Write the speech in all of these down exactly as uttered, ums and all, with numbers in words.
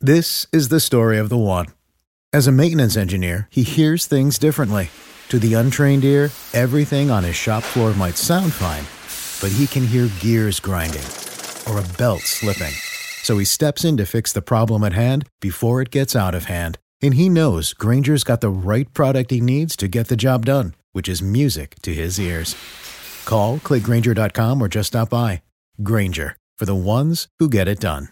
This is the story of the one. As a maintenance engineer, he hears things differently. To the untrained ear, everything on his shop floor might sound fine, but he can hear gears grinding or a belt slipping. So he steps in to fix the problem at hand before it gets out of hand. And he knows Grainger's got the right product he needs to get the job done, which is music to his ears. Call, click Grainger dot com, or just stop by. Grainger, for the ones who get it done.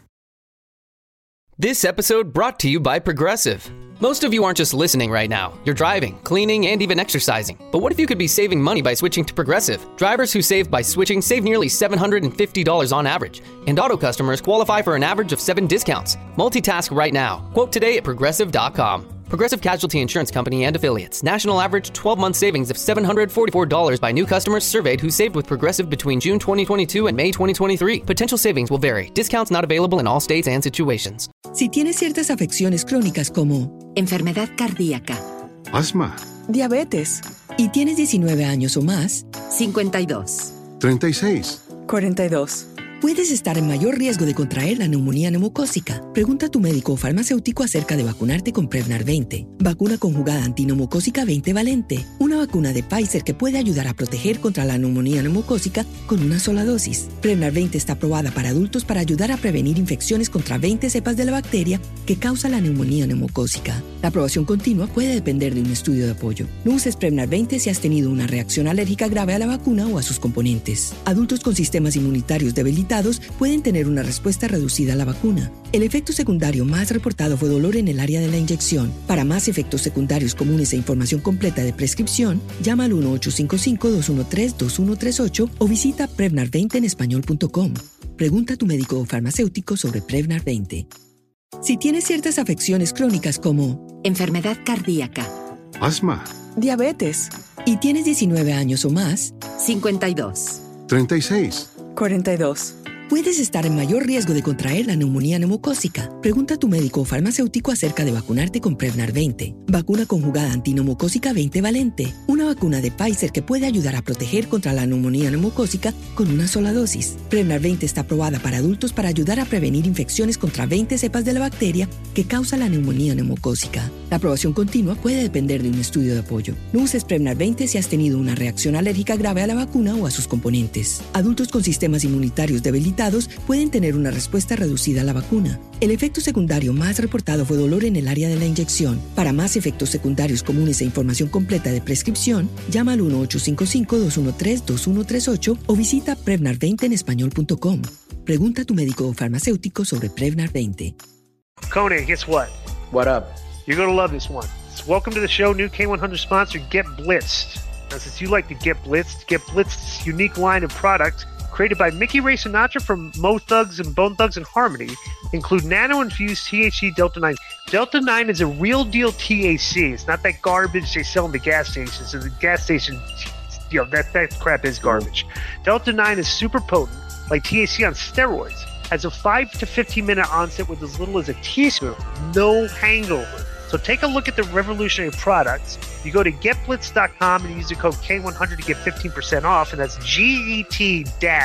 This episode brought to you by Progressive. Most of you aren't just listening right now. You're driving, cleaning, and even exercising. But what if you could be saving money by switching to Progressive? Drivers who save by switching save nearly seven hundred fifty dollars on average. And auto customers qualify for an average of seven discounts. Multitask right now. Quote today at Progressive dot com. Progressive Casualty Insurance Company and Affiliates. National average twelve-month savings of seven hundred forty-four dollars by new customers surveyed who saved with Progressive between June twenty twenty-two and May twenty twenty-three. Potential savings will vary. Discounts not available in all states and situations. Si tienes ciertas afecciones crónicas como enfermedad cardíaca, asma, diabetes, y tienes diecinueve años o más, cincuenta y dos, treinta y seis, cuarenta y dos. Puedes estar en mayor riesgo de contraer la neumonía neumocócica. Pregunta a tu médico o farmacéutico acerca de vacunarte con Prevnar veinte. Vacuna conjugada antineumocócica veinte valente. Una vacuna de Pfizer que puede ayudar a proteger contra la neumonía neumocócica con una sola dosis. Prevnar veinte está aprobada para adultos para ayudar a prevenir infecciones contra veinte cepas de la bacteria que causa la neumonía neumocócica. La aprobación continua puede depender de un estudio de apoyo. No uses Prevnar veinte si has tenido una reacción alérgica grave a la vacuna o a sus componentes. Adultos con sistemas inmunitarios debilitados pueden tener una respuesta reducida a la vacuna. El efecto secundario más reportado fue dolor en el área de la inyección. Para más efectos secundarios comunes e información completa de prescripción, llama al uno ocho cinco cinco, dos uno tres, dos uno tres ocho o visita prevnar veinte en español punto com. Pregunta a tu médico o farmacéutico sobre Prevnar veinte. Si tienes ciertas afecciones crónicas como enfermedad cardíaca, asma, diabetes, y tienes diecinueve años o más, cincuenta y dos, treinta y seis, cuarenta y dos. Puedes estar en mayor riesgo de contraer la neumonía neumocócica. Pregunta a tu médico o farmacéutico acerca de vacunarte con Prevnar veinte. Vacuna conjugada antineumocócica veinte valente. Una vacuna de Pfizer que puede ayudar a proteger contra la neumonía neumocócica con una sola dosis. Prevnar veinte está aprobada para adultos para ayudar a prevenir infecciones contra veinte cepas de la bacteria que causa la neumonía neumocócica. La aprobación continua puede depender de un estudio de apoyo. No uses Prevnar veinte si has tenido una reacción alérgica grave a la vacuna o a sus componentes. Adultos con sistemas inmunitarios debilitados pueden tener una respuesta reducida a la vacuna. El efecto secundario más reportado fue dolor en el área de la inyección. Para más efectos secundarios comunes e información completa de prescripción, llama al uno ocho cinco cinco, dos uno tres, dos uno tres ocho o visita prevnar veinte en español punto com. Pregunta a tu médico o farmacéutico sobre Prevnar veinte. Conan, guess what? What up? You're going to love this one. It's welcome to the show, new K one hundred sponsor, Get Blitzed. Now, since you like to get blitzed, Get Blitzed's unique line of product created by Mickey Ray Sinatra from Mo Thugs and Bone Thugs and Harmony, include nano-infused T H C Delta nine. Delta nine is a real-deal T H C. It's not that garbage they sell in the gas stations. So the gas station, you know, that, that crap is garbage. Delta nine is super potent, like T H C on steroids. Has a five to fifteen minute onset with as little as a teaspoon. No hangover. So take a look at the revolutionary products. You go to get blitz dot com and use the code K one hundred to get fifteen percent off, and that's G E T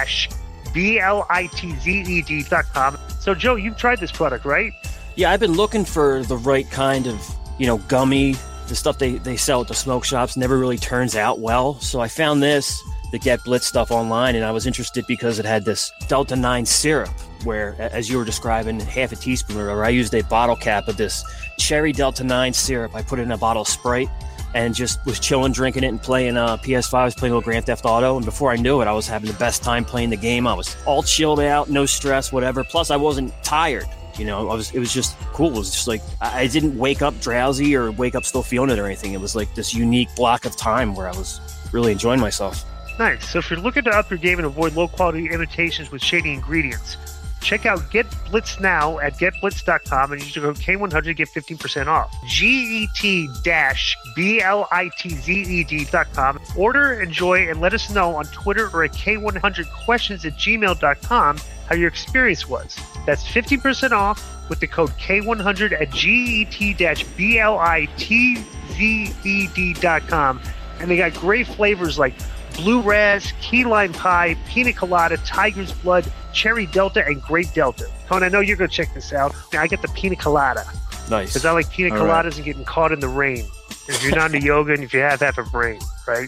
B L I T Z E D dot com. So, Joe, you've tried this product, right? Yeah, I've been looking for the right kind of, you know, gummy. The stuff they, they sell at the smoke shops never really turns out well. So I found this, the Get Blitz stuff online, and I was interested because it had this Delta nine syrup, where, as you were describing, half a teaspoon or whatever. I used a bottle cap of this cherry Delta nine syrup. I put it in a bottle of Sprite and just was chilling, drinking it, and playing uh, P S five. I was playing a little Grand Theft Auto, and before I knew it, I was having the best time playing the game. I was all chilled out, no stress, whatever. Plus, I wasn't tired. You know, I was. It was just cool. It was just like I didn't wake up drowsy or wake up still feeling it or anything. It was like this unique block of time where I was really enjoying myself. Nice. So if you're looking to up your game and avoid low-quality imitations with shady ingredients, check out Get Blitz now at get blitz dot com and use the code K one hundred to get fifteen percent off. G E T B L I T Z E D dot com. Order, enjoy, and let us know on Twitter or at K one hundred questions at gmail dot com how your experience was. That's fifteen percent off with the code K one hundred at G E T B L I T Z E D dot com. And they got great flavors like blue raz, key lime pie, pina colada, tiger's blood, cherry delta, and grape delta. Tony, I know you're going to check this out. I get the pina colada. Nice. Because I like pina All coladas right. and getting caught in the rain. If you're not into yoga and if you have half a brain, right?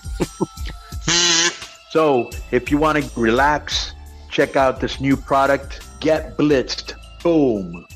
So if you want to relax, check out this new product, Get Blitzed. Boom.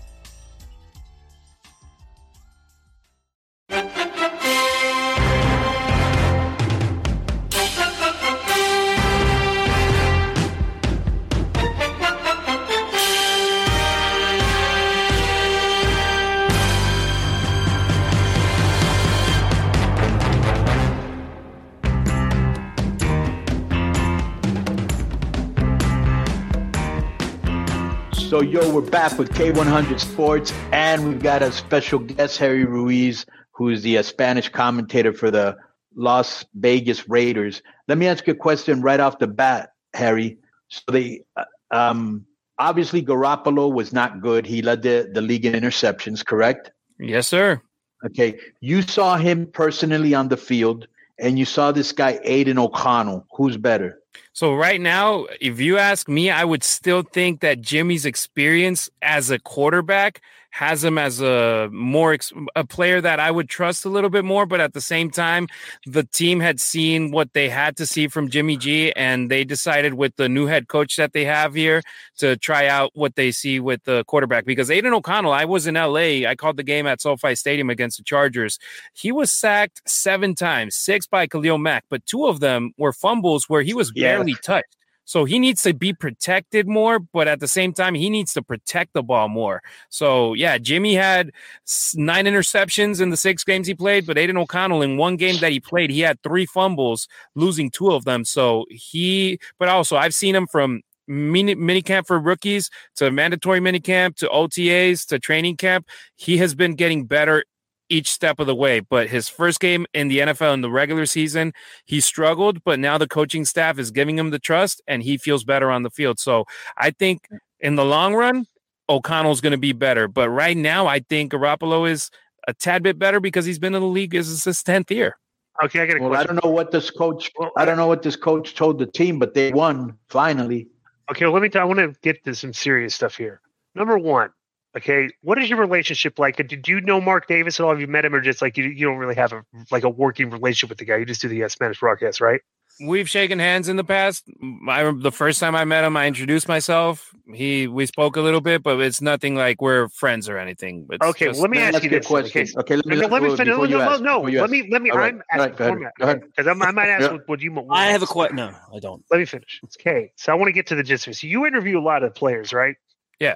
So, yo, we're back with K one hundred Sports, and we've got a special guest, Harry Ruiz, who's the uh, Spanish commentator for the Las Vegas Raiders. Let me ask you a question right off the bat, Harry. So, they uh, um, obviously Garoppolo was not good. He led the, the league in interceptions, correct? Yes, sir. Okay. You saw him personally on the field, and you saw this guy, Aiden O'Connell. Who's better? So right now, if you ask me, I would still think that Jimmy's experience as a quarterback has him as a more ex- a player that I would trust a little bit more. But at the same time, the team had seen what they had to see from Jimmy G, and they decided with the new head coach that they have here to try out what they see with the quarterback. Because Aiden O'Connell, I was in L A. I called the game at SoFi Stadium against the Chargers. He was sacked seven times, six by Khalil Mack, but two of them were fumbles where he was barely Yeah. touched. So he needs to be protected more, but at the same time, he needs to protect the ball more. So, yeah, Jimmy had nine interceptions in the six games he played, but Aiden O'Connell, in one game that he played, he had three fumbles, losing two of them. So he – but also, I've seen him from mini minicamp for rookies to mandatory minicamp to O T As to training camp. He has been getting better each step of the way, but his first game in the N F L in the regular season, he struggled, but now the coaching staff is giving him the trust and he feels better on the field. So I think in the long run, O'Connell's going to be better, but right now I think Garoppolo is a tad bit better because he's been in the league. This is his tenth year. Okay, I got a Well, question. I don't know what this coach, I don't know what this coach told the team, but they won finally. Okay, well, let me tell I want to get to some serious stuff here. Number one, okay, what is your relationship like? Did you know Mark Davis at all? Have you met him, or just like you, you don't really have a like a working relationship with the guy? You just do the uh, Spanish broadcast, right? We've shaken hands in the past. I, the first time I met him, I introduced myself. He we spoke a little bit, but it's nothing like we're friends or anything. It's Okay, just, well, let me Let ask me you ask you a this. question. Okay, Okay, let me, no, let me before finish. No, you no, ask, no, before you let ask. me let me. All right, I'm all right, asking go ahead, format go ahead. because I might ask Yeah. what, what you. What I have a question. No, I don't. Let me finish. Okay, so I want to get to the gist of it. So you interview a lot of players, right? Yeah.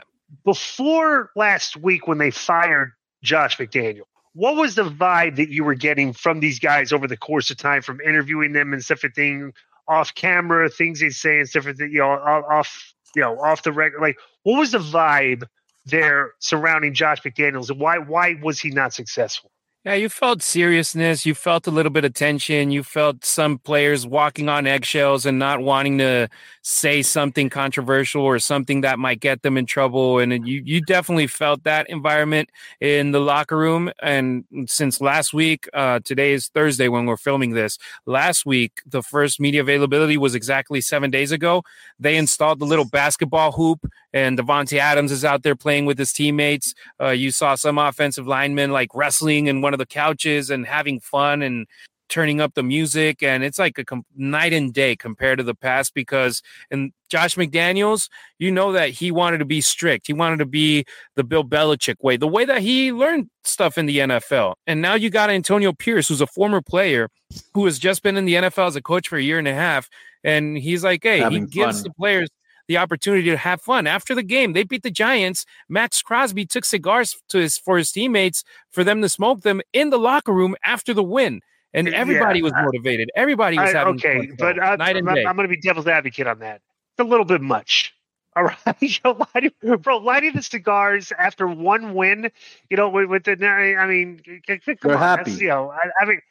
Before last week when they fired Josh McDaniel, what was the vibe that you were getting from these guys over the course of time, from interviewing them and stuff, and thing off camera, things they say and stuff, you know, off, you know, off the record? Like, what was the vibe there surrounding Josh McDaniels, and why why was he not successful? Yeah, you felt seriousness. You felt a little bit of tension. You felt some players walking on eggshells and not wanting to say something controversial or something that might get them in trouble. And you, you definitely felt that environment in the locker room. And since last week, uh, today is Thursday when we're filming this. Last week, the first media availability was exactly seven days ago. They installed the little basketball hoop, and Devontae Adams is out there playing with his teammates. Uh, you saw some offensive linemen like wrestling in one of the couches and having fun and turning up the music. And it's like a com- night and day compared to the past, because in Josh McDaniels, you know that he wanted to be strict. He wanted to be the Bill Belichick way, the way that he learned stuff in the N F L. And now you got Antonio Pierce, who's a former player who has just been in the N F L as a coach for a year and a half. And he's like, hey, Having he gives fun. the players the opportunity to have fun. After the game, they beat the Giants. Max Crosby took cigars to his, for his teammates for them to smoke them in the locker room after the win. And everybody Yeah, was motivated. Everybody was I, having okay, fun. but I, night and I'm, day. I'm going to be devil's advocate on that. It's a little bit much. All right, you know, lighting, bro, lighting the cigars after one win, you know, with, with the, I mean, come They're on, happy. that's, you know, I, I mean,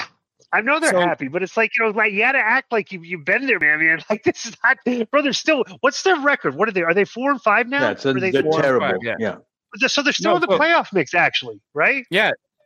I know they're So- happy, but it's like, you know, like you got to act like you, you've been there, man. I mean, like this is not, bro. They're still. What's their record? What are they? Are they four and five now? Yeah, it's a, Are they they're four and terrible. five, yeah. yeah. five? So they're still No, in the but- playoff mix, actually, right? Yeah,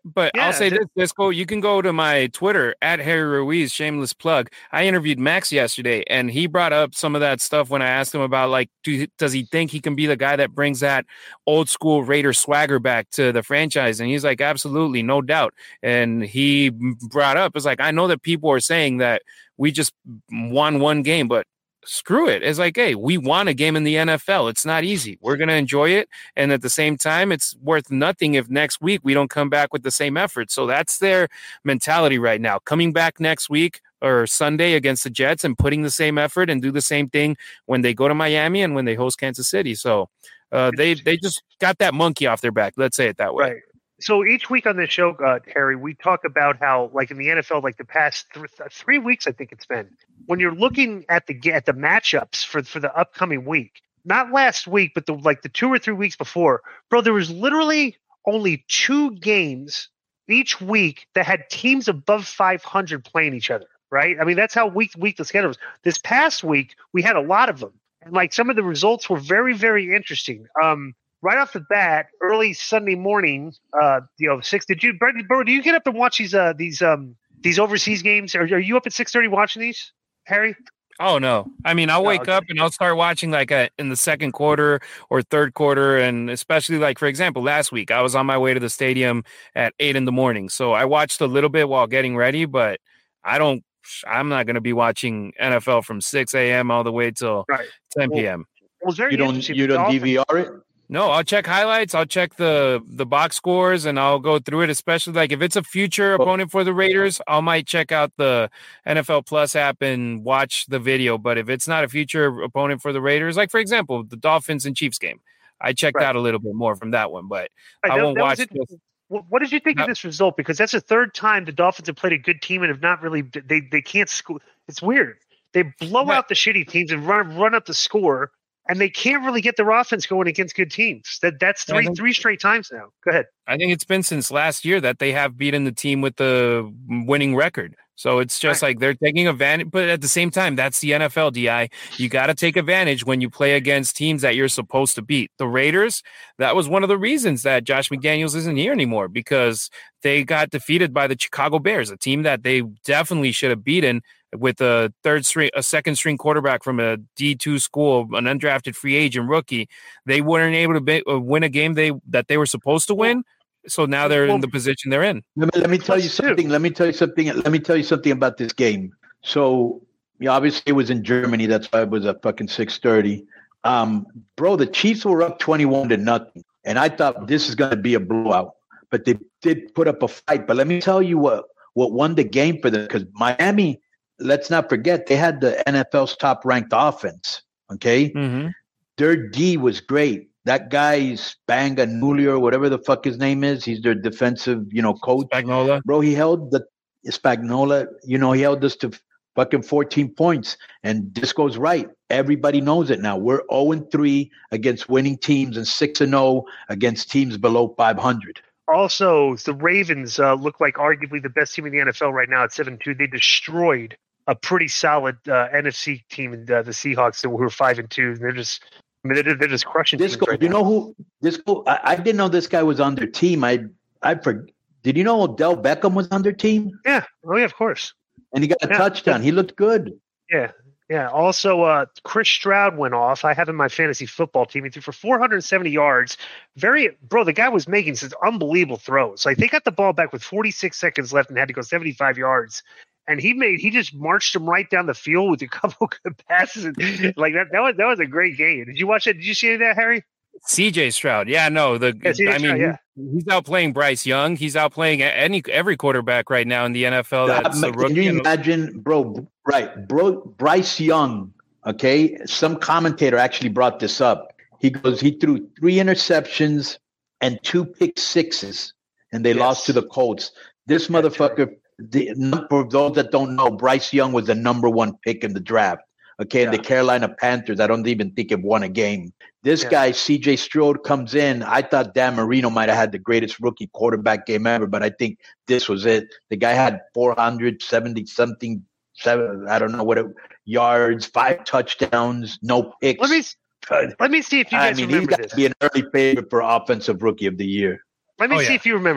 But Yeah, I'll say that- this, Disco, you can go to my Twitter at Harry Ruiz, shameless plug. I interviewed Max yesterday, and he brought up some of that stuff when I asked him about, like, do, does he think he can be the guy that brings that old school Raider swagger back to the franchise? And he's like, absolutely, no doubt. And he brought up, it's like, I know that people are saying that we just won one game, but screw it. It's like, hey, we won a game in the N F L. It's not easy. We're going to enjoy it. And at the same time, it's worth nothing if next week we don't come back with the same effort. So that's their mentality right now. Coming back next week or Sunday against the Jets and putting the same effort and do the same thing when they go to Miami and when they host Kansas City. So uh, they, they just got that monkey off their back. Let's say it that way. Right. So each week on this show, uh, Harry, we talk about how, like in the N F L, like the past th- three weeks, I think it's been, when you're looking at the at the matchups for for the upcoming week, not last week, but the like the two or three weeks before, bro, there was literally only two games each week that had teams above five hundred playing each other. Right? I mean, that's how week week the schedule was. This past week, we had a lot of them, and like some of the results were very very interesting. Um. Right off the bat, early Sunday morning, uh, you know, six. Did you, bro? Do you get up and watch these, uh, these, um, these overseas games? Are, are you up at six thirty watching these, Harry? Oh no! I mean, I'll wake okay. up and I'll start watching like a, in the second quarter or third quarter, and especially like for example, last week I was on my way to the stadium at eight in the morning, so I watched a little bit while getting ready, but I don't. I'm not going to be watching N F L from six a.m. all the way till right. ten p.m. Well, very you don't you don't D V R it? No, I'll check highlights. I'll check the the box scores, and I'll go through it. Especially like if it's a future opponent for the Raiders, I might check out the N F L Plus app and watch the video. But if it's not a future opponent for the Raiders, like for example the Dolphins and Chiefs game, I checked right. out a little bit more from that one. But right, I that, won't that watch. This. What did you think of this result? Because that's the third time the Dolphins have played a good team and have not really. They they can't score. It's weird. They blow right. out the shitty teams and run run up the score. And they can't really get their offense going against good teams. That that's three think, three straight times now. Go ahead. I think it's been since last year that they have beaten the team with the winning record. So it's just right. like they're taking advantage. But at the same time, that's the N F L, D I. You got to take advantage when you play against teams that you're supposed to beat. The Raiders, that was one of the reasons that Josh McDaniels isn't here anymore, because they got defeated by the Chicago Bears, a team that they definitely should have beaten with a third string, a second string quarterback from a D two school, an undrafted free agent rookie. They weren't able to be, uh, win a game they that they were supposed to win. So now they're well, in the position they're in. Let me, let me tell you something. Let me tell you something. Let me tell you something about this game. So, yeah, obviously it was in Germany. That's why it was at fucking six thirty. Um, bro, the Chiefs were up twenty-one to nothing, and I thought this is going to be a blowout. But they did put up a fight. But let me tell you what what won the game for them, because Miami. Let's not forget, they had the N F L's top-ranked offense, okay? Mm-hmm. Their D was great. That guy's Spagnuolo or whatever the fuck his name is, he's their defensive, you know, coach. Spagnuolo. Bro, he held the Spagnuolo, you know, he held us to fucking fourteen points. And Disco's right. Everybody knows it now. We're oh and three against winning teams and six and oh against teams below five hundred. Also, the Ravens uh, look like arguably the best team in the N F L right now at seven two. They destroyed a pretty solid uh, N F C team in uh, the Seahawks who were five and two. They're just, I mean, they're, they're just crushing. Disco, right you now. know who? Disco. I, I didn't know this guy was on their team. I, I for, did you know Odell Beckham was on their team? Yeah. Oh yeah, of course. And he got a yeah. touchdown. He looked good. Yeah. Yeah. Also, uh, Chris Stroud went off. I have him in my fantasy football team. He threw for four hundred seventy yards. Very, bro, the guy was making some unbelievable throws. Like they got the ball back with forty-six seconds left and had to go seventy-five yards. And he made, he just marched him right down the field with a couple good passes. And, like that, that was, that was a great game. Did you watch that? Did you see that, Harry? C J Stroud. Yeah, no, the, yeah, I mean, Stroud, yeah. he's outplaying Bryce Young. He's outplaying any, every quarterback right now in the N F L. That's uh, a rookie. Can you imagine, bro, right. Bro, Bryce Young. Okay. Some commentator actually brought this up. He goes, he threw three interceptions and two pick sixes and they yes. lost to the Colts. This That's motherfucker, right. The, for those that don't know, Bryce Young was the number one pick in the draft. Okay, and yeah. the Carolina Panthers, I don't even think have won a game. This yeah. guy, C J Stroud, comes in. I thought Dan Marino might have had the greatest rookie quarterback game ever, but I think this was it. The guy had four hundred seventy something, seven, I don't know what it, yards, five touchdowns, no picks. Let me let me see if you guys I mean, remember he's got this. to be an early favorite for offensive rookie of the year. Let me oh, see yeah. if you remember this.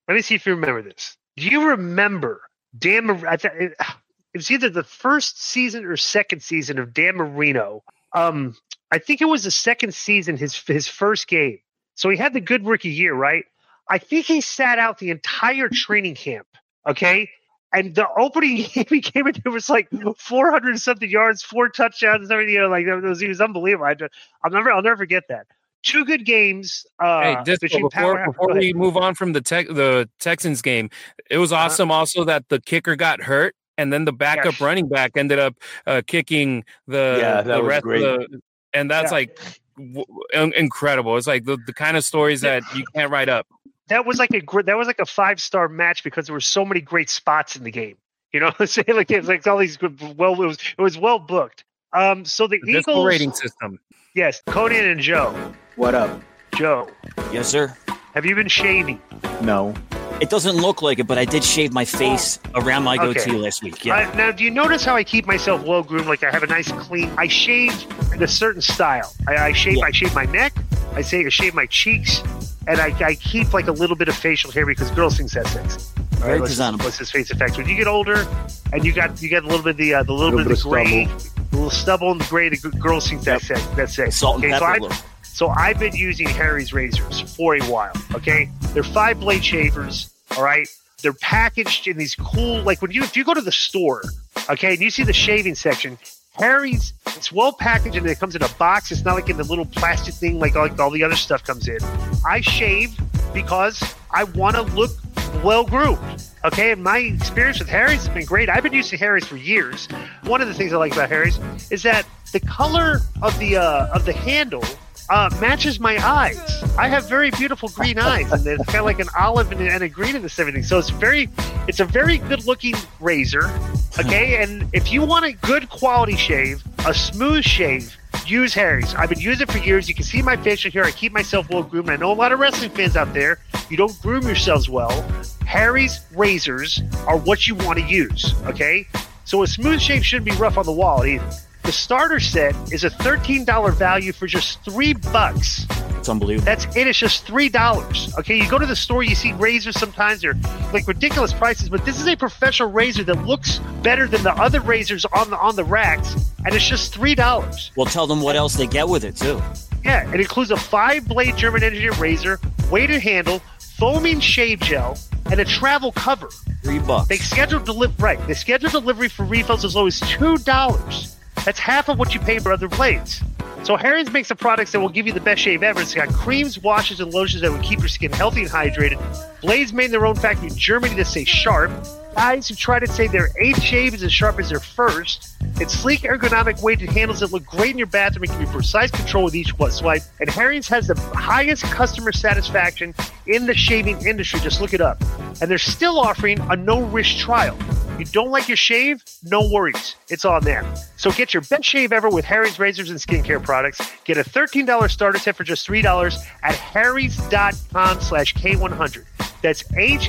Let me see if you remember this. Do you remember Dan Mar- I th- it was either the first season or second season of Dan Marino. Um, I think it was the second season, his his first game. So he had the good rookie year, right? I think he sat out the entire training camp, okay? And the opening game he came in, there was like four hundred something yards, four touchdowns, and everything. You know, like it was, he was unbelievable. I just, I'll never, I'll never forget that. Two good games. Uh, hey, just before, power, before we move on from the tech, the Texans game, it was awesome uh-huh. also that the kicker got hurt, and then the backup yes. running back ended up uh, kicking the, yeah, that the was rest great. of the, and that's yeah. like w- incredible. It's like the, the kind of stories that you can't write up. That was like a that was like a five star match because there were so many great spots in the game. You know, like it was like all these good. Well, it was it was well booked. Um, so the, the Eagles rating system. Yes, Conan and Joe. What up, Joe? Yes, sir. Have you been shaving? No. It doesn't look like it, but I did shave my face around my okay. goatee last week. Yeah. Uh, now, do you notice how I keep myself well groomed? Like I have a nice clean. I shave in a certain style. I, I shave. Yeah. I shave my neck. I say I shave my cheeks, and I, I keep like a little bit of facial hair because girls think that's sexy. Very right, presentable. What's his face effect? When you get older, and you got you get a little bit of the uh, the little, little bit of the gray, a little stubble and the gray. The girls think that's yep. sexy. That's sexy. Salt and okay, pepper so look. So I've been using Harry's razors for a while, okay? They're five blade shavers, all right? They're packaged in these cool, like when you, if you go to the store, okay, and you see the shaving section, Harry's, it's well packaged and it comes in a box. It's not like in the little plastic thing like, like all the other stuff comes in. I shave because I want to look well groomed. Okay, and my experience with Harry's has been great. I've been using Harry's for years. One of the things I like about Harry's is that the color of the uh, of the handle Uh, matches my eyes. I have very beautiful green eyes, and it's kind of like an olive and, and a green in this everything. So it's very, it's a very good looking razor. Okay, and if you want a good quality shave, a smooth shave, use Harry's. I've been using it for years. You can see my facial hair. I keep myself well groomed. I know a lot of wrestling fans out there, you don't groom yourselves well. Harry's razors are what you want to use. Okay, so a smooth shave shouldn't be rough on the wall either. The starter set is a thirteen dollars value for just three bucks. It's unbelievable. That's it. It's just three dollars. Okay, you go to the store, you see razors sometimes. They're like ridiculous prices, but this is a professional razor that looks better than the other razors on the on the racks, and it's just three dollars. Well, tell them what else they get with it, too. Yeah, it includes a five-blade German engineered razor, weighted handle, foaming shave gel, and a travel cover. Three bucks. They schedule deli- right. They schedule delivery for refills as low as two dollars. That's half of what you pay for other blades. So Harry's makes the products that will give you the best shave ever. It's got creams, washes, and lotions that will keep your skin healthy and hydrated. Blades made in their own factory in Germany that stay sharp. Guys who try to say their eighth shave is as sharp as their first. It's sleek, ergonomic weighted handles that look great in your bathroom and give you precise control with each swipe. And Harry's has the highest customer satisfaction in the shaving industry. Just look it up. And they're still offering a no-risk trial. You don't like your shave? No worries. It's on there. So get your best shave ever with Harry's razors and skincare products. Get a thirteen dollars starter set for just three dollars at harrys.com slash K100. That's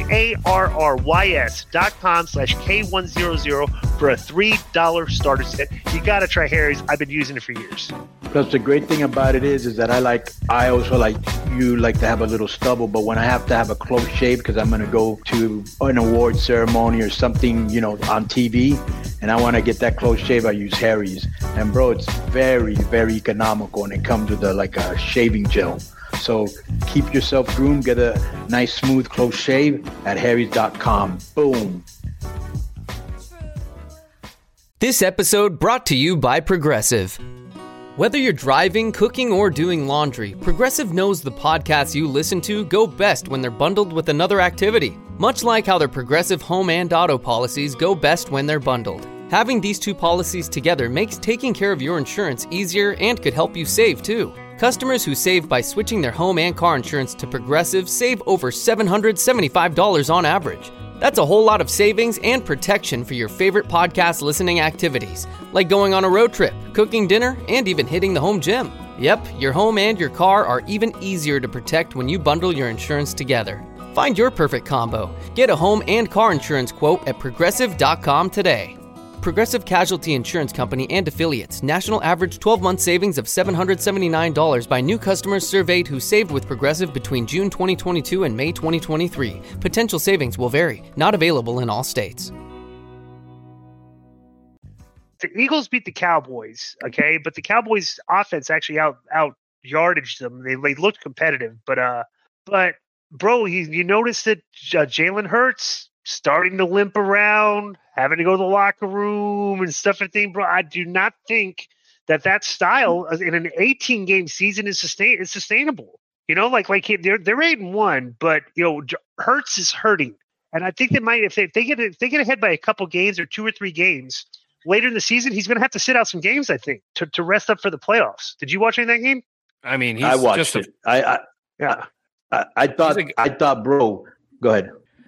H-A-R-R-Y-S dot com slash K one hundred for a three dollars starter set. You got to try Harry's. I've been using it for years. Plus, the great thing about it is, is that I like, I also like, you like to have a little stubble, but when I have to have a close shave because I'm going to go to an award ceremony or something, you know, on T V, and I want to get that close shave, I use Harry's. And bro, it's very, very economical when it comes to the, like a shaving gel. So keep yourself groomed, get a nice smooth close shave at harrys dot com. Boom. This episode brought to you by Progressive. Whether you're driving, cooking, or doing laundry, Progressive knows the podcasts you listen to go best when they're bundled with another activity. Much like how their Progressive home and auto policies go best when they're bundled. Having these two policies together makes taking care of your insurance easier and could help you save too. Customers who save by switching their home and car insurance to Progressive save over seven hundred seventy-five dollars on average. That's a whole lot of savings and protection for your favorite podcast listening activities, like going on a road trip, cooking dinner, and even hitting the home gym. Yep, your home and your car are even easier to protect when you bundle your insurance together. Find your perfect combo. Get a home and car insurance quote at progressive dot com today. Progressive Casualty Insurance Company and Affiliates. National average twelve-month savings of seven hundred seventy-nine dollars by new customers surveyed who saved with Progressive between June twenty twenty-two and May twenty twenty-three. Potential savings will vary. Not available in all states. The Eagles beat the Cowboys, okay? But the Cowboys' offense actually out out yardaged them. They, they looked competitive. But, uh, but bro, you, you notice that uh, Jalen Hurts starting to limp around, having to go to the locker room and stuff and thing, bro. I do not think that that style in an eighteen-game season is sustain is sustainable. You know, like like they're they're eight and one, but you know Hurts is hurting, and I think they might if they, if they get if they get ahead by a couple games or two or three games later in the season, he's going to have to sit out some games. I think to to rest up for the playoffs. Did you watch any of that game? I mean, he's I watched just it. A, I, I yeah. I, I thought a, I thought, bro. Go ahead.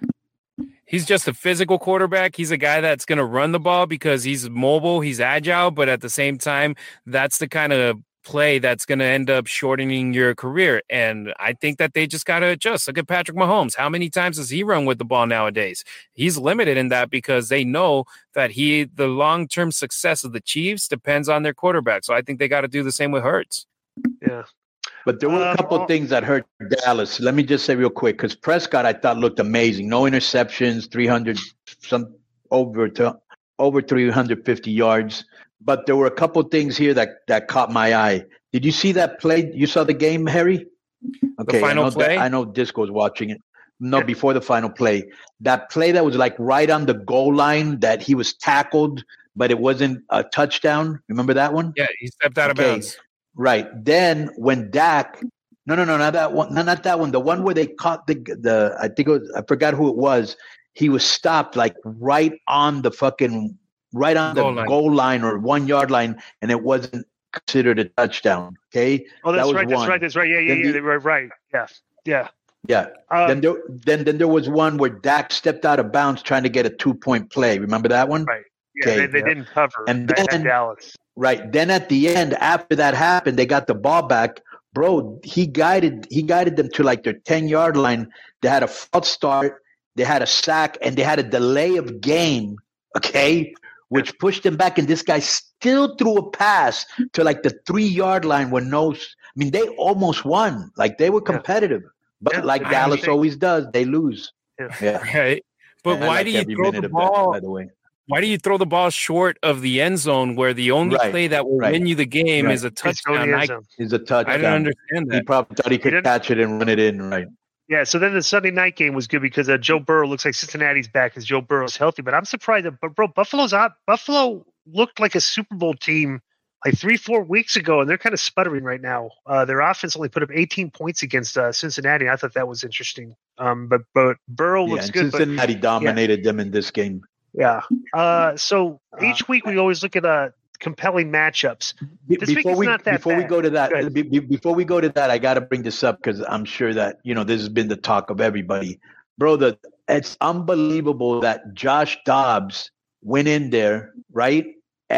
He's just a physical quarterback. He's a guy that's going to run the ball because he's mobile, he's agile, but at the same time, that's the kind of play that's going to end up shortening your career. And I think that they just got to adjust. Look at Patrick Mahomes. How many times does he run with the ball nowadays? He's limited in that because they know that he, the long-term success of the Chiefs depends on their quarterback. So I think they got to do the same with Hurts. Yeah. But there were a couple um, things that hurt Dallas. Let me just say real quick, because Prescott I thought looked amazing. No interceptions, three hundred some over to over three hundred fifty yards. But there were a couple things here that, that caught my eye. Did you see that play? You saw the game, Harry? Okay, the final I know play. That, I know Disco's watching it. No, before the final play, that play that was like right on the goal line that he was tackled, but it wasn't a touchdown. Remember that one? Yeah, he stepped out of Okay. bounds. Right. Then when Dak, no, no, no, not that one. No, not that one. The one where they caught the, the, I think it was, I forgot who it was. He was stopped like right on the fucking, right on Goal the line. goal line or one yard line. And it wasn't considered a touchdown. Okay. Oh, that's That was right. That's one. right. That's right. Yeah, yeah, Then yeah. the- They were right. Yeah. Yeah. Yeah. Uh, then there, then, then there was one where Dak stepped out of bounds trying to get a two point play. Remember that one? Right. Yeah, Okay. they, they didn't cover And at, then- at Dallas. Right. Then at the end, after that happened, they got the ball back. Bro, he guided he guided them to like their ten-yard line. They had a false start, they had a sack, and they had a delay of game, okay, which pushed them back. And this guy still threw a pass to like the three-yard line where no – I mean, they almost won. Like, they were competitive. But Yeah. like I Dallas understand. always does, they lose. Yeah. Yeah. Right. But And I why like do you every throw minute the of that, ball? by the way. Why do you throw the ball short of the end zone where the only Right, play that will right. win you the game Right. is a It's going touchdown? to the I, end zone. He's a touchdown. I don't understand He that. probably thought he could didn't- catch it and run it in, right? Yeah, so then the Sunday night game was good because uh, Joe Burrow looks like Cincinnati's back because Joe Burrow's healthy. But I'm surprised that, but bro, Buffalo's out. Buffalo looked like a Super Bowl team like three, four weeks ago, and they're kind of sputtering right now. Uh, their offense only put up eighteen points against uh, Cincinnati. I thought that was interesting. Um, but but Burrow Yeah, looks and good. But Cincinnati dominated them in this game. yeah. Uh, so each week we always look at uh, compelling matchups. Be- This week before it's we not that before we bad. go to that, Go ahead. be- be- before we go to that, I got to bring this up because I'm sure that you know this has been the talk of everybody, bro. The it's unbelievable that Josh Dobbs went in there, right?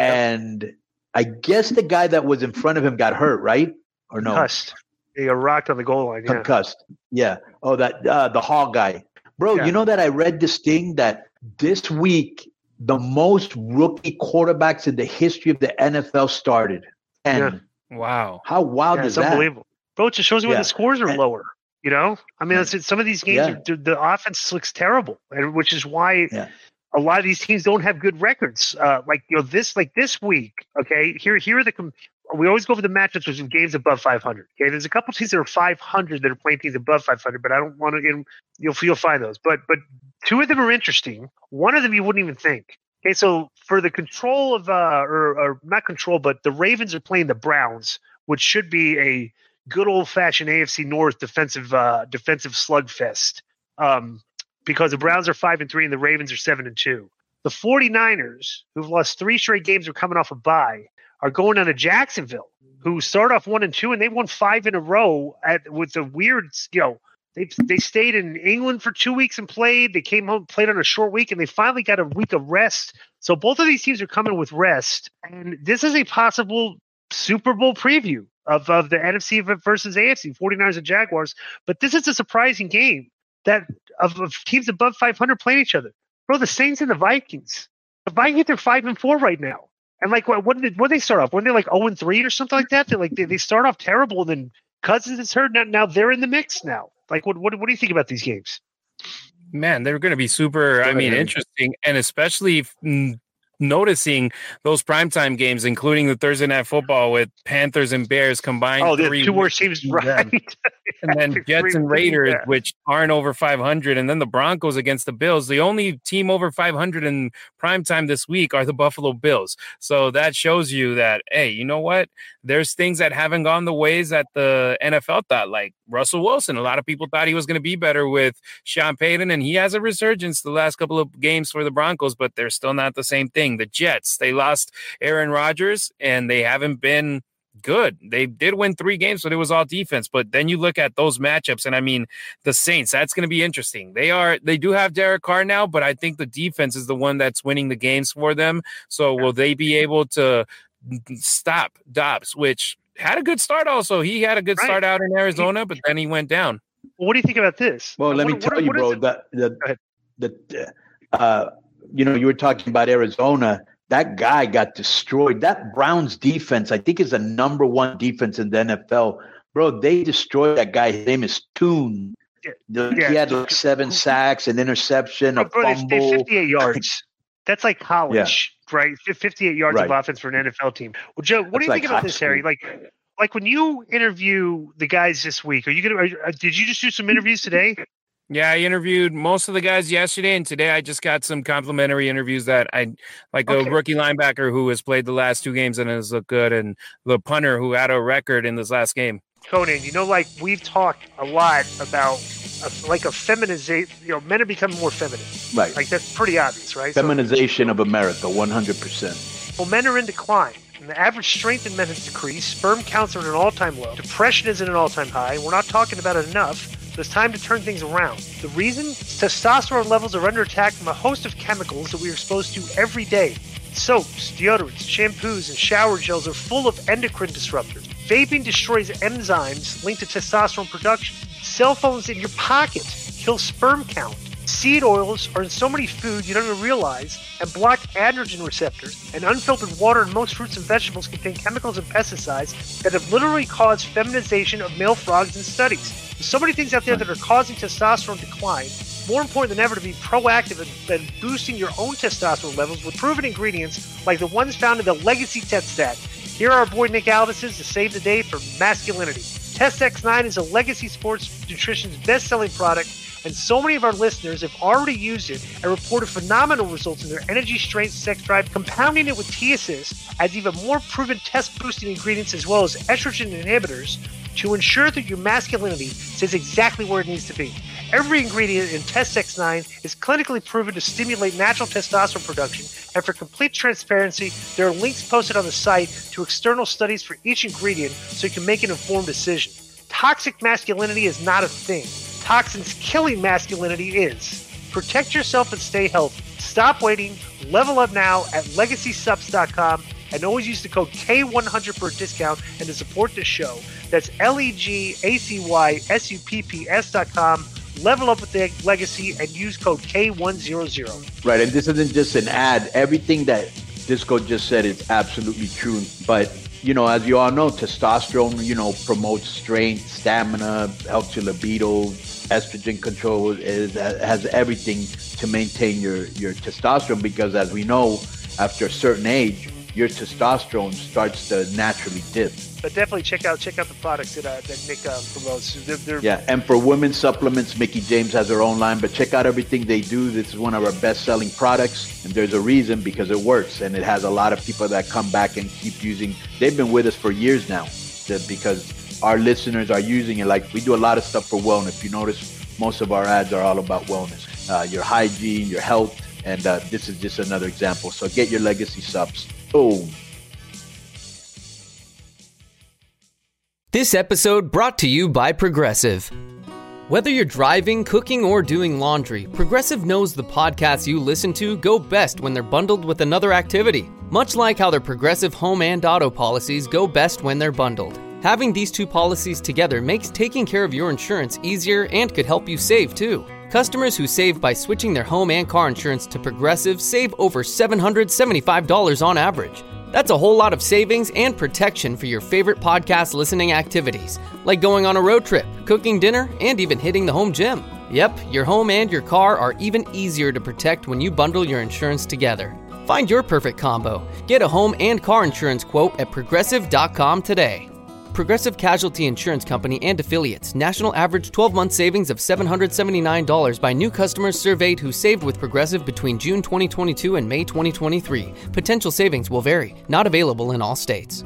And I guess the guy that was in front of him got hurt, right? Or no? Concussed. He got rocked on the goal line. Yeah. Concussed. Yeah. Oh, that uh, the Hall guy, bro. Yeah. You know that I read this thing that this week the most rookie quarterbacks in the history of the N F L started. And Wow. how wild Yeah, is it's that? unbelievable. Bro, it just shows you why Yeah. the scores are And- lower. You know, I mean, Right. it's, some of these games, Yeah. are, the, the offense looks terrible, and which is why Yeah. a lot of these teams don't have good records. Uh, like you know, this like this week. Okay, here here are the. Com- we always go over the matchups with games above five hundred. Okay, there's a couple teams that are five hundred that are playing teams above five hundred, but I don't want to. You know, you'll you'll find those, but but two of them are interesting. One of them you wouldn't even think. Okay, so for the control of uh, or, or not control, but the Ravens are playing the Browns, which should be a good old fashioned A F C North defensive uh, defensive slugfest. Um, because the Browns are five and three and the Ravens are seven and two. The 49ers, who've lost three straight games, are coming off a bye, are going down to Jacksonville, who start off one and two, and they won five in a row at with the weird, you know, they they stayed in England for two weeks and played. They came home, played on a short week, and they finally got a week of rest. So both of these teams are coming with rest, and this is a possible Super Bowl preview of, of the N F C versus A F C, 49ers and Jaguars. But this is a surprising game that of, of teams above five hundred playing each other. Bro, the Saints and the Vikings. The Vikings are five and four right now. And like, what, what did what did they start off? When they like zero and three or something like that? They like they, they start off terrible, and then Cousins is hurt. Now, now they're in the mix now. Like, what what what do you think about these games? Man, they're going to be super. I mean, interesting, and especially mm, noticing those primetime games, including the Thursday Night Football with Panthers and Bears combined. Oh, the two worst teams, right? And then Jets and Raiders, yeah. which aren't over five hundred, and then the Broncos against the Bills. The only team over five hundred in primetime this week are the Buffalo Bills. So that shows you that, hey, you know what? There's things that haven't gone the ways that the N F L thought, like Russell Wilson. A lot of people thought he was going to be better with Sean Payton, and he has a resurgence the last couple of games for the Broncos, but they're still not the same thing. The Jets, they lost Aaron Rodgers, and they haven't been good. They did win three games, but it was all defense. But then you look at those matchups, and I mean, the Saints, that's going to be interesting. They are, they do have Derek Carr now, but I think the defense is the one that's winning the games for them. So will they be able to stop Dobbs, which had a good start also. He had a good start out in Arizona, but then he went down. Well, what do you think about this? Well, let what, me tell what, you, what bro, that the, the, uh, you know, you were talking about Arizona. That guy got destroyed. That Browns defense, I think, is the number one defense in the N F L. Bro, they destroyed that guy. His name is Toon. Yeah. He had like seven sacks, an interception, bro, a bro, fumble. They fifty-eight yards. That's like college, yeah. right? fifty-eight yards right. of offense for an N F L team. Well, Joe, what That's do you like think about this, school. Harry? Like, like when you interview the guys this week, are you gonna? Are, did you just do some interviews today? Yeah, I interviewed most of the guys yesterday, and today I just got some complimentary interviews that I like okay. a rookie linebacker who has played the last two games and has looked good, and the punter who had a record in this last game. Conan, you know, like we've talked a lot about a, like a feminization, you know, men are becoming more feminine. Right. Like that's pretty obvious, right? Feminization so, of America, one hundred percent. Well, men are in decline. And the average strength in men has decreased. Sperm counts are at an all-time low. Depression is at an all-time high. We're not talking about it enough. It's time to turn things around. The reason? Testosterone levels are under attack from a host of chemicals that we are exposed to every day. Soaps, deodorants, shampoos, and shower gels are full of endocrine disruptors. Vaping destroys enzymes linked to testosterone production. Cell phones in your pocket kill sperm count. Seed oils are in so many foods you don't even realize and block androgen receptors. And unfiltered water in most fruits and vegetables contain chemicals and pesticides that have literally caused feminization of male frogs in studies. There's so many things out there that are causing testosterone decline. More important than ever to be proactive and, and boosting your own testosterone levels with proven ingredients like the ones found in the Legacy Test Stack. Here are our boy Nick Aldis's to save the day for masculinity. Test X nine is a Legacy Sports Nutrition's best-selling product, and so many of our listeners have already used it and reported phenomenal results in their energy, strength, sex drive. Compounding it with T-Assist adds even more proven test-boosting ingredients as well as estrogen inhibitors to ensure that your masculinity stays exactly where it needs to be. Every ingredient in Test X nine is clinically proven to stimulate natural testosterone production, and for complete transparency, there are links posted on the site to external studies for each ingredient so you can make an informed decision. Toxic masculinity is not a thing. Toxins killing masculinity is. Protect yourself and stay healthy. Stop waiting. Level up now at legacy subs dot com and always use the code K one hundred for a discount and to support this show. That's L E G A C Y S U P P S dot com. Level up with the Legacy and use code K one hundred. Right, and this isn't just an ad. Everything that Disco just said is absolutely true. But, you know, as you all know, testosterone, you know, promotes strength, stamina, helps your libido, estrogen control, is has everything to maintain your, your testosterone because, as we know, after a certain age, your testosterone starts to naturally dip. But definitely check out check out the products that, uh, that Nick uh, promotes. They're, they're... Yeah, and for women's supplements, Mickey James has her own line. But check out everything they do. This is one of our best-selling products, and there's a reason because it works, and it has a lot of people that come back and keep using. They've been with us for years now because our listeners are using it. Like we do a lot of stuff for wellness. If you notice, most of our ads are all about wellness, uh, your hygiene, your health, and uh, this is just another example. So get your Legacy subs. Boom. This episode brought to you by Progressive. Whether you're driving, cooking, or doing laundry, Progressive knows the podcasts you listen to go best when they're bundled with another activity. Much like how their Progressive home and auto policies go best when they're bundled. Having these two policies together makes taking care of your insurance easier and could help you save too. Customers who save by switching their home and car insurance to Progressive save over seven hundred seventy-five dollars on average. That's a whole lot of savings and protection for your favorite podcast listening activities, like going on a road trip, cooking dinner, and even hitting the home gym. Yep, your home and your car are even easier to protect when you bundle your insurance together. Find your perfect combo. Get a home and car insurance quote at progressive dot com today. Progressive Casualty Insurance Company and Affiliates. National average twelve-month savings of seven hundred seventy-nine dollars by new customers surveyed who saved with Progressive between June twenty twenty-two and May twenty twenty-three. Potential savings will vary. Not available in all states.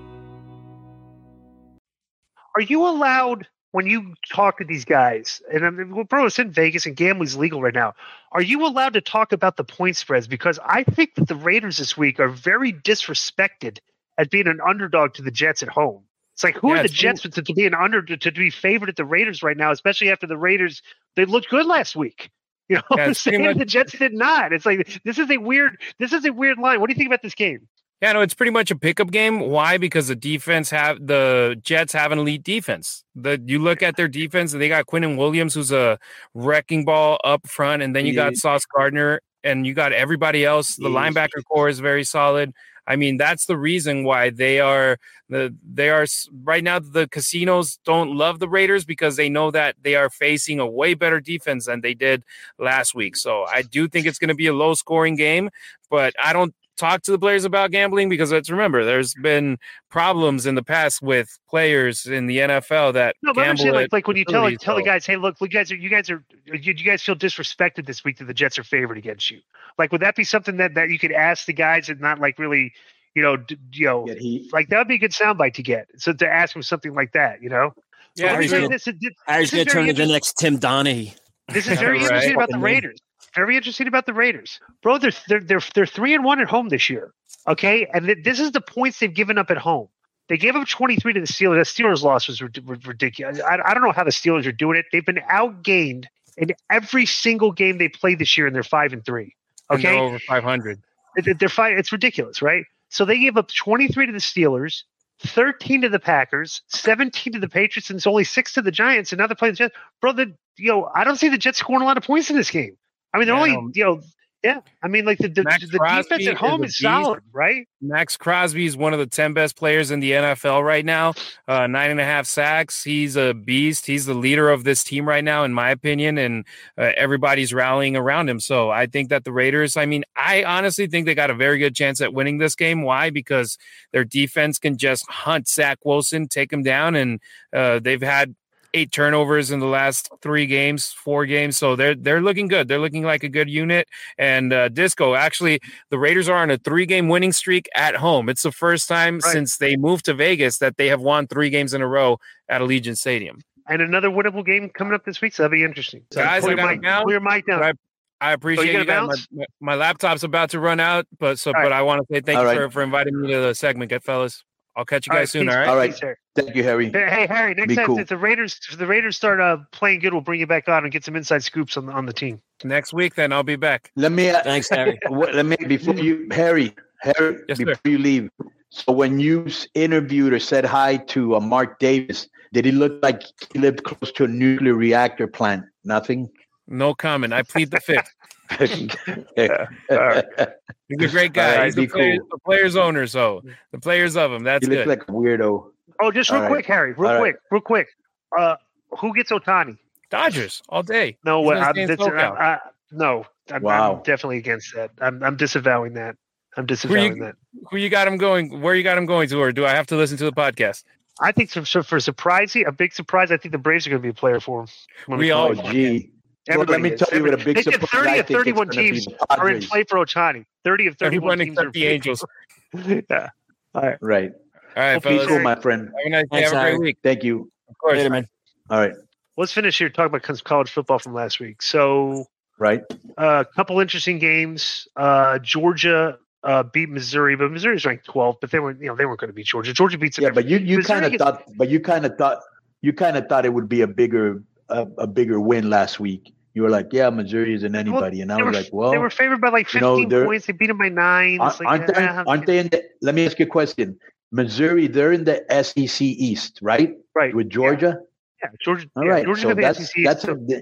Are you allowed, when you talk to these guys, and I'm, well, bro, it's in Vegas and gambling's legal right now, are you allowed to talk about the point spreads? Because I think that the Raiders this week are very disrespected at being an underdog to the Jets at home. It's like, who yeah, are the Jets to, to be an under to, to be favored at the Raiders right now, especially after the Raiders, they looked good last week. You know, yeah, saying much, the Jets did not. It's like, this is a weird, this is a weird line. What do you think about this game? Yeah, no, it's pretty much a pickup game. Why? Because the defense have the Jets have an elite defense. The you look at their defense, and they got Quinnen Williams, who's a wrecking ball up front, and then you got Sauce Gardner, and you got everybody else. The linebacker core is very solid. I mean, that's the reason why they are the they are right now. The casinos don't love the Raiders because they know that they are facing a way better defense than they did last week. So I do think it's going to be a low scoring game, but I don't talk to the players about gambling because let's remember there's been problems in the past with players in the N F L that no, but gamble like like when you tell like, tell so. the guys, hey, look, you guys are you guys are you, you guys feel disrespected this week that the Jets are favored against you. Like, would that be something that, that you could ask the guys and not like really, you know, d- you know, he, like that would be a good soundbite to get. So to ask them something like that, you know. Yeah, so he's going this, this, this to turn into the next Tim Donaghy. This is very right. interesting about the Raiders. Very interesting about the Raiders, bro. They're they're they're they're three and one at home this year. Okay, and th- this is the points they've given up at home. They gave up twenty-three to the Steelers. The Steelers loss was rid- ridiculous. I, I don't know how the Steelers are doing it. They've been outgained in every single game they played this year, and they're five and three. Okay, and they're over five hundred. They're, they're five. It's ridiculous, right? So they gave up twenty-three to the Steelers, thirteen to the Packers, seventeen to the Patriots, and it's only six to the Giants. And now they're playing the Jets, bro. The you know I don't see the Jets scoring a lot of points in this game. I mean, they're yeah, only you know. Yeah, I mean, like the the, the defense at home is, is solid, right? Max Crosby is one of the ten best players in the N F L right now. Uh, nine and a half sacks. He's a beast. He's the leader of this team right now, in my opinion, and uh, everybody's rallying around him. So I think that the Raiders, I mean, I honestly think they got a very good chance at winning this game. Why? Because their defense can just hunt Zach Wilson, take him down, and uh, they've had eight turnovers in the last three games, four games. So they're they're looking good. They're looking like a good unit. And uh, Disco, actually, the Raiders are on a three-game winning streak at home. It's the first time right. since they moved to Vegas that they have won three games in a row at Allegiant Stadium. And another winnable game coming up this week, so that'll be interesting. So guys, I got down. Clear mic down. I, I appreciate so you guys. My, my laptop's about to run out, but so right. but I want to say thank all you right. for, for inviting me to the segment, good fellas. I'll catch you guys all soon. Right, all right. All right. Peace, Thank you, Harry. Hey, hey Harry. Next Be time, cool. if the Raiders, if the Raiders start uh, playing good, we'll bring you back on and get some inside scoops on on the team next week. Then I'll be back. Let me. Uh, Thanks, Harry. Let me before you, Harry. Harry, yes, before sir. you leave. So when you interviewed or said hi to uh, Mark Davis, did he look like he lived close to a nuclear reactor plant? Nothing. No comment. I plead the fifth. yeah. right. He's a great guy. Right, He's the, cool. player, the player's owner, so the players of him. That's he looks good. like a weirdo. Oh, just real all quick, right. Harry. Real all quick. Right. Real quick. Uh, who gets Ohtani? Dodgers all day. No, He's I'm, gonna stay in that's, SoCal. I, I, no. I'm, Wow. I'm definitely against that. I'm, I'm disavowing that. I'm Who disavowing you, that. who you got him going? Where you got him going to, or do I have to listen to the podcast? I think so, so for surprising, a big surprise, I think the Braves are going to be a player for him. We all- Oh, gee. Well, let me is. tell you what a big they said surprise thirty I of think thirty-one it's gonna be teams the are in Padres. play for Ohtani. thirty of thirty-one Everyone teams are except the Angels. yeah. All right. Right. All right, Well, fellas. peace, Cool, my friend. Have a nice day. Thanks, Have a great Harry. week. Thank you. Of course. Later, man. All right. Let's finish here. Talk about college football from last week. So Right. a uh, couple interesting games. Uh, Georgia uh, beat Missouri, but Missouri's ranked twelfth. But they weren't, you know, they weren't going to beat Georgia. Georgia beats them. Yeah, every- but you, you Missouri kind of gets- thought, but you kind of thought, you kind of thought it would be a bigger, a, a bigger win last week. You were like, yeah, Missouri isn't anybody, and I they was were, like, well, they were favored by like you know, fifteen they're- points. They beat them by nine. It's like, aren't, they, ah, aren't they in the? Let me ask you a question. Missouri, they're in the S E C East, right? right With Georgia. Yeah, yeah Georgia. All yeah, right. Georgia's So in the that's S E C. that's so, a,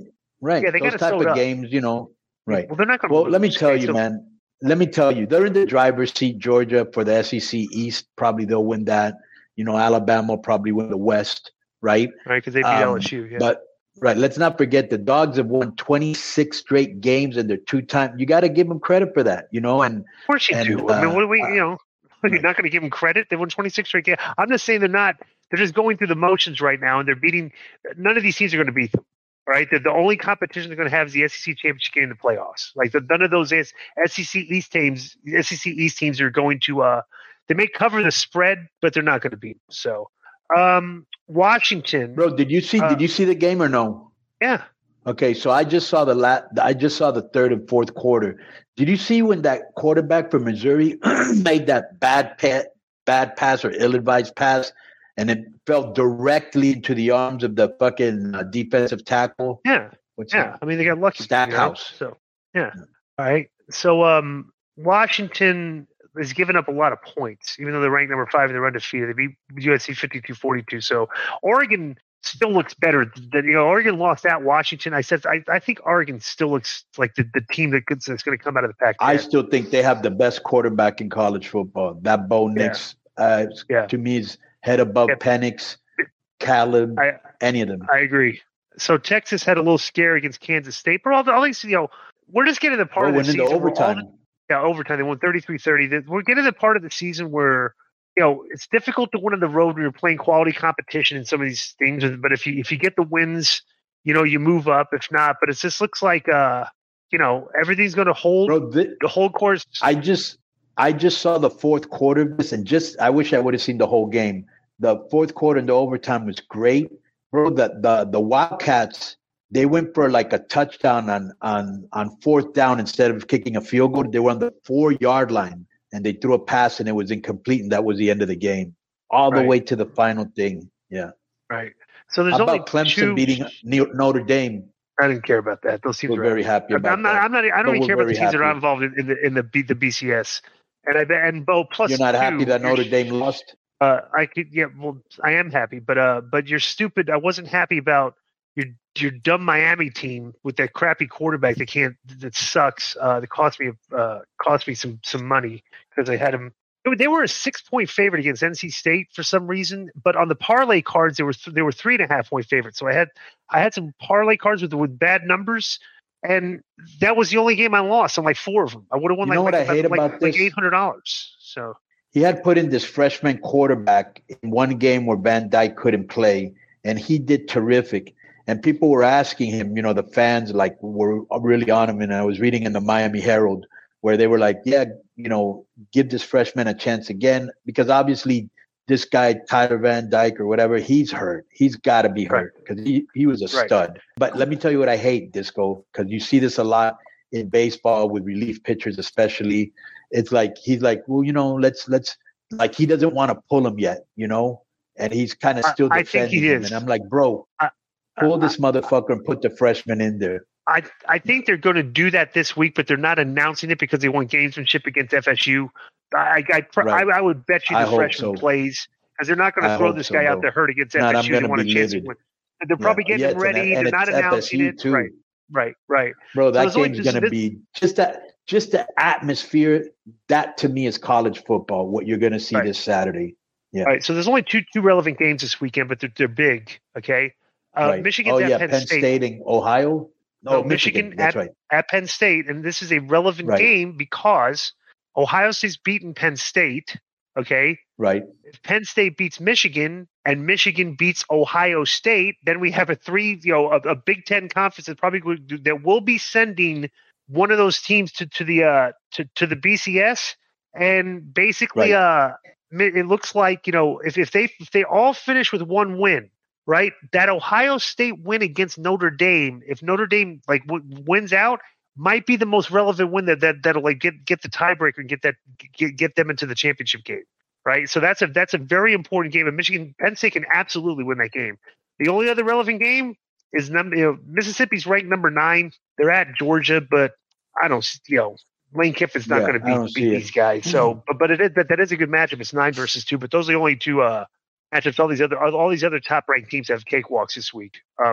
Right. Yeah, they Those gotta type sew it of up. games, you know. Right. Well, they're not going to. Well, let me tell okay, you, so- man. Let me tell you, they're in the driver's seat. Georgia for the S E C East, probably they'll win that. You know, Alabama will probably win the West, right? Right, because they beat Um, L S U. Yeah. But right, let's not forget the Dogs have won twenty-six straight games, and they're two-time. You got to give them credit for that, you know. And of course you and, do. I mean, uh, what do we? uh, You know, you're not going to give them credit. They won twenty-six straight games. I'm just saying they're not. They're just going through the motions right now, and they're beating. None of these teams are going to beat them. Right, the, the only competition they're going to have is the S E C championship game in the playoffs. Like the, none of those S E C East teams, S E C East teams are going to. Uh, they may cover the spread, but they're not going to beat them. So, um, Washington, bro, did you see? Uh, did you see the game or no? yeah, Okay, so I just saw the lat. I just saw the third and fourth quarter. Did you see when that quarterback from Missouri made that bad pa- bad pass or ill-advised pass, and it fell directly into the arms of the fucking uh, defensive tackle? yeah, What's yeah. that? I mean, they got lucky. Stackhouse. You know? So, yeah. All right. So, um, Washington has given up a lot of points, even though they're ranked number five and they're undefeated. They beat U S C fifty-two forty-two. So, Oregon still looks better. Than, you know, Oregon lost at Washington. I said I, I think Oregon still looks like the, the team that could, that's going to come out of the Pac ten. I still think they have the best quarterback in college football. That Bo Nix, uh, Yeah. to me, is head above Yeah. Penix, Caleb, I- any of them. I agree. So Texas had a little scare against Kansas State, but all, the, all these, you know, we're just getting the part Bro, of the went into season where all overtime. the- yeah, overtime. They won thirty-three thirty. That- We're getting the part of the season where, you know, it's difficult to win on the road when you're playing quality competition in some of these things. But if you if you get the wins, you know, you move up. If not, but it just looks like, uh, you know, everything's going to hold Bro, thi- the whole course. I just I just saw the fourth quarter of this, and just I wish I would have seen the whole game. The fourth quarter and the overtime was great, bro. The the the Wildcats, they went for like a touchdown on on on fourth down instead of kicking a field goal. They were on the four yard line and they threw a pass and it was incomplete, and that was the end of the game, all the Right. way to the final thing. Yeah. Right. So there's How only about Clemson two, beating Ne- Notre Dame? I didn't care about that. Those teams We're are very happy I'm, about I'm not. that. I'm not. I But don't even we're care about the very teams that are happy. involved in, in the in the B, the B C S. And I and Bo plus You're not two, happy that you're- Notre Dame lost? Uh, I could. Yeah. Well, I am happy, but uh, but you're stupid. I wasn't happy about your your dumb Miami team with that crappy quarterback that can't that sucks. Uh, that cost me uh cost me some some money because I had him. They were a six point favorite against N C State for some reason, but on the parlay cards, they were th- they were three and a half point favorites. So I had I had some parlay cards with with bad numbers, and that was the only game I lost on like four of them. I would have won You like know what like, I hate like, about like this? eight hundred dollars. So He had put in this freshman quarterback in one game where Van Dyke couldn't play, and he did terrific. And people were asking him, you know, the fans like were really on him. And I was reading in the Miami Herald where they were like, yeah, you know, give this freshman a chance again, because obviously this guy, Tyler Van Dyke or whatever, he's hurt. He's got to be hurt because he, he was a Right. stud. But let me tell you what I hate, Disco, because you see this a lot in baseball with relief pitchers, especially. It's like he's like, well, you know, let's let's like he doesn't want to pull him yet, you know, and he's kind of I- still I think defending he him. is. And I'm like, bro, I- pull I- this motherfucker and put the freshman in there. I I think they're going to do that this week, but they're not announcing it because they want gamesmanship against F S U. I I, pr- Right. I, I would bet you I the hope freshman so. plays because they're not going I to throw hope this so, guy bro. out there hurt against Not, F S I'm U. They gonna want a be chance to livid. win. They're probably Yeah, getting yeah, them it's an- ready. and They're not it's announcing F S U it. too. Right, right, right. Bro, that there's only game's just- gonna this- be just that just the atmosphere. That to me is college football. What you're gonna see Right. this Saturday. Yeah. All right, so there's only two two relevant games this weekend, but they're, they're big. Okay, uh, Right. Michigan's Oh at yeah, Penn, Penn State. State and Ohio. No, No, Michigan Michigan. That's at- right. at Penn State, and this is a relevant Right. game because Ohio State's beaten Penn State. Okay, Right. if Penn State beats Michigan and Michigan beats Ohio State, then we have a three, you know, a, a Big Ten conference that probably would, that will be sending one of those teams to to the uh to to the B C S, and basically, Right. uh, mi- it looks like, you know, if if they if they all finish with one win, right, that Ohio State win against Notre Dame, if Notre Dame like w- wins out, might be the most relevant win that that that'll like get get the tiebreaker and get that get, get them into the championship game. Right, so that's a that's a very important game, and Michigan Penn State can absolutely win that game. The only other relevant game is number you know, Mississippi's ranked number nine. They're at Georgia, but I don't you know Lane Kiffin's not Yeah, going to I don't beat, see beat it. these guys. So, but but it is, that that is a good matchup. It's nine versus two, but those are the only two uh, matchups. All these other all these other top ranked teams have cakewalks this week. Um,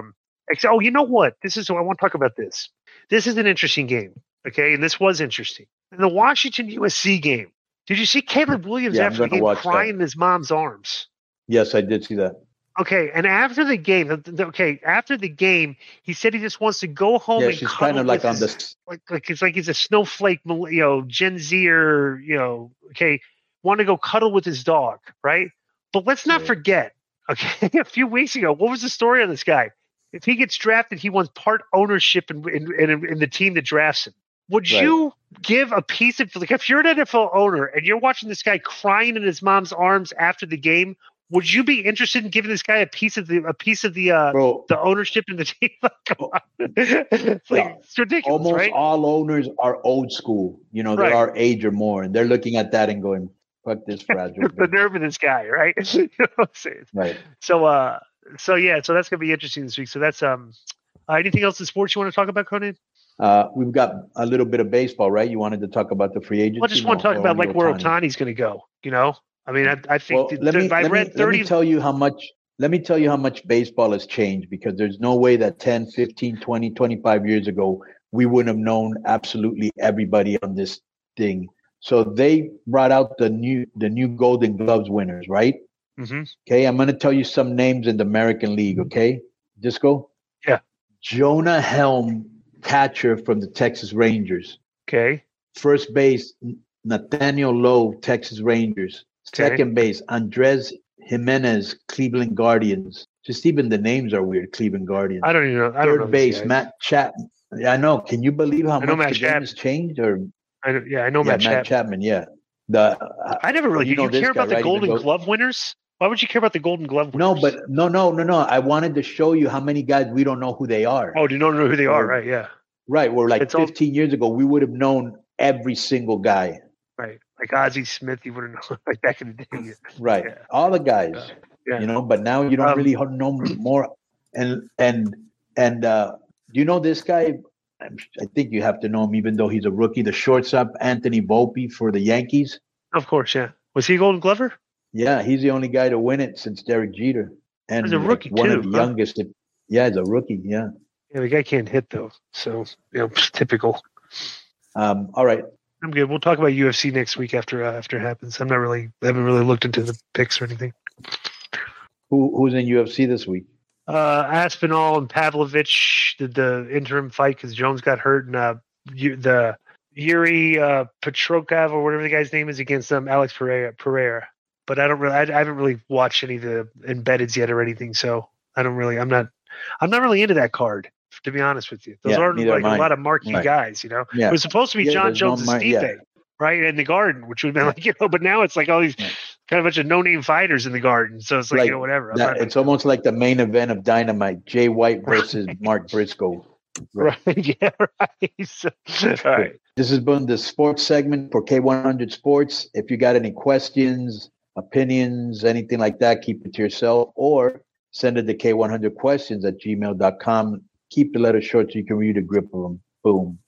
Oh, you know what? This is. I want to talk about this. This is an interesting game. Okay, and this was interesting. In the Washington U S C game, did you see Caleb Williams Yeah, I'm after the gonna game watch crying that. in his mom's arms? Yes, I did see that. Okay, and after the game, th- th- okay, after the game, he said he just wants to go home Yeah, and she's cuddle kind of like with on his- the. like like it's like he's a snowflake, you know, Gen Z or you know, okay, want to go cuddle with his dog, right? But let's not Yeah. forget, okay, a few weeks ago, what was the story on this guy? If he gets drafted, he wants part ownership in in, in, in the team that drafts him. Would Right. you give a piece of like if you're an N F L owner and you're watching this guy crying in his mom's arms after the game? Would you be interested in giving this guy a piece of the a piece of the uh, Bro, the ownership in the team? Come on. It's like Yeah. it's ridiculous, almost right? all owners are old school. You know, they're Right. our age or more, and they're looking at that and going, "Fuck this fragile." the bitch." nerve of this guy, right? You know what I'm saying? Right. So, uh, so yeah, so that's gonna be interesting this week. So that's um, uh, anything else in sports you want to talk about, Conan? Uh, we've got a little bit of baseball, right? You wanted to talk about the free agency? Well, I just want to talk or about only like where Ohtani? Otani's gonna go. You know, I mean, I, I think Well, th- let me, th- I let, me, read let thirty. me tell you how much. Let me tell you how much baseball has changed, because there's no way that ten, fifteen, twenty, twenty-five years ago we wouldn't have known absolutely everybody on this thing. So they brought out the new the new Golden Gloves winners, right? Mhm. Okay, I'm going to tell you some names in the American League, okay? Disco? Yeah. Jonah Helm, catcher from the Texas Rangers. Okay. First base, Nathaniel Lowe, Texas Rangers. Okay. Second base, Andres Jimenez, Cleveland Guardians. Just even the names are weird, Cleveland Guardians. I don't even know. I don't know Third these base, guys. Matt Chapman. Yeah, I know. Can you believe how I know much Matt the game Chapman. has changed? Or I know, yeah, I know yeah, Matt, Matt Chapman. Chapman. Yeah. The uh, I never really. you You, know you this care guy, about the right? Even Golden though- Glove winners? Why would you care about the Golden Glove winners? No, but no, no, no, no. I wanted to show you how many guys we don't know who they are. oh, do you not know who they are? Oh. Right? Yeah. Right. Where like It's all- fifteen years ago, we would have known every single guy. Right. Like Ozzie Smith, you wouldn't know. Like back in the day. Right. Yeah. All the guys. Yeah. You know, but now you don't Um, really know more. And and and uh, do you know this guy? I'm- I think you have to know him, even though he's a rookie. The shortstop Anthony Volpe for the Yankees. Of course, yeah. Was he a Golden Glover? Yeah, he's the only guy to win it since Derek Jeter. And He's a like, rookie one too, of the huh? youngest. Yeah, he's a rookie. Yeah. Yeah, the guy can't hit though. So you know, typical. Um, all right. I'm good. We'll talk about U F C next week after uh, after it happens. I'm not really. I haven't really looked into the picks or anything. Who who's in U F C this week? Uh, Aspinall and Pavlovich did the interim fight because Jones got hurt, and uh, you, the Yuri uh, Petrokov or whatever the guy's name is against um, Alex Pereira. Pereira. But I don't really. I, I haven't really watched any of the embeddeds yet or anything, so I don't really. I'm not. I'm not really into that card, to be honest with you. Those Yeah, aren't neither like am a I. lot of marquee Right. guys, you know. Yeah. It was supposed to be Yeah, John there's no Jones and mar- Stipe, yeah. right, in the Garden, which would have been like you know. But now it's like all these Yeah. kind of bunch of no-name fighters in the Garden, so it's like, Like you know whatever. I'm That, not- it's almost like the main event of Dynamite: Jay White versus Mark Briscoe. right? Yeah, right. So, all right. This has been the sports segment for K one hundred Sports. If you got any questions, opinions, anything like that, keep it to yourself or send it to K one hundred questions at gmail dot com. Keep the letters short so you can read a grip of them. Boom.